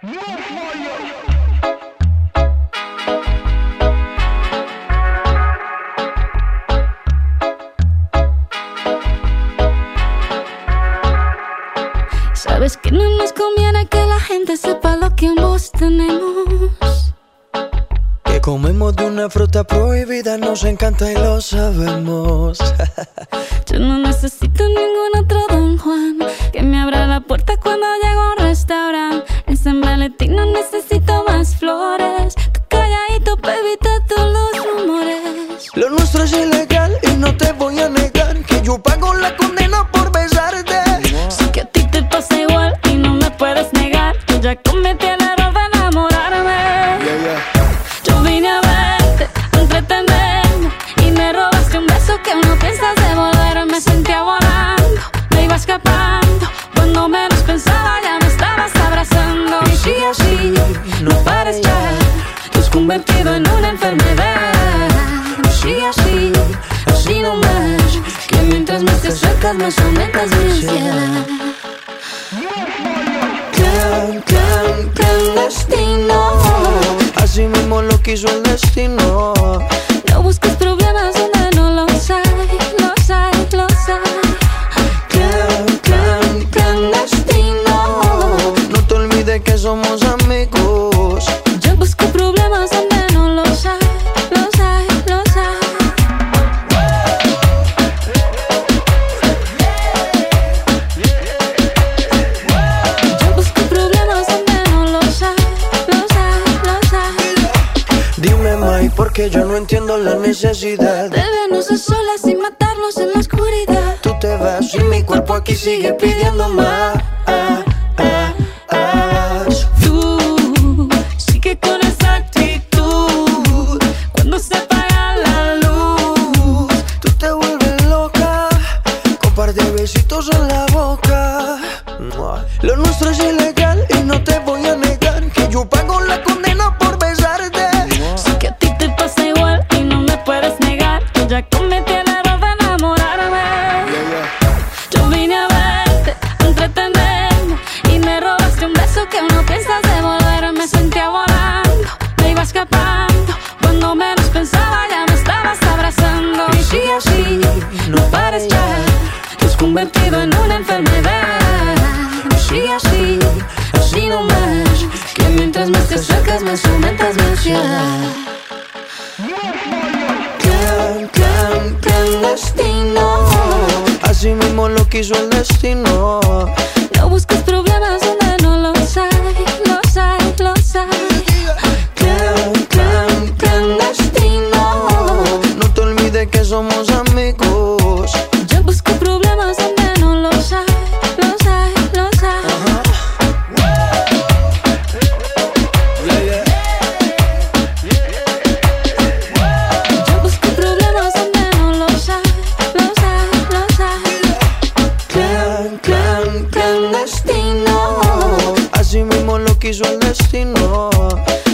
Sabes que no nos conviene que la gente sepa lo que ambos tenemos. Que comemos de una fruta prohibida, nos encanta y lo sabemos. Yo no necesito ningún otro Don Juan que me abra la puerta cuando llego a un restaurante. En San Valentín no necesito más flores. Tú calladito pa' evitar todos los rumores. Lo nuestro es ilegal y no te voy a negar que yo pago la condena por besarte. Sé que a ti te pasa igual y no me puedes negar que ya cometí el error de enamorarme. Yo vine a verte, a entretenerme y me robaste un beso que no piensas devolver. Me sentía volando, me iba escapando. Cuando menos pensaba ya me estabas abrazando. Y sí, así, no pares ya, te has convertido en una enfermedad. Y sí, así, así no más, que mientras más te acercas más aumentas mi ansiedad. Clandestino, así mismo lo quiso el destino. no busques problemas donde no los hay, los hay, los hay. Clandestino, No te olvides que somos amigos. yo busco problemas donde no los hay, los hay, los hay. Yo busco problemas donde no los hay, los hay, los hay. Dime, Mai, porque yo no entiendo la necesidad De vernos a solas y matarnos en la oscuridad. Tú te vas y mi cuerpo aquí sigue pidiendo más. Tú sigue con esa actitud cuando se apaga la luz. Tú te vuelves loca con par de besitos en la boca. Lo nuestro es ilegal y no te voy a negar que yo pago la condena por besarte. Sé que a ti te pasa igual y no me puedes negar que ya cometí el error de enamorarme. Yo vine a verte, a entretenerme y me robaste un beso que no piensas devolver. Me sentía volando, me iba escapando. Cuando menos pensaba ya me estabas abrazando. Y sí, así, no pares ya, te has convertido en una enfermedad. Y sí, así, así no más, que mientras más te acercas más aumentas mi ansiedad. Clandestino, Así mismo lo quiso el destino. no busques problemas donde no los hay, los hay, los hay. Clandestino, No te olvides que somos amigos. yo busco problemas donde no los hay, los hay, los hay. Yo busco problemas donde no los hay, los hay, los hay. Clandestino, Así mismo lo quiso el destino.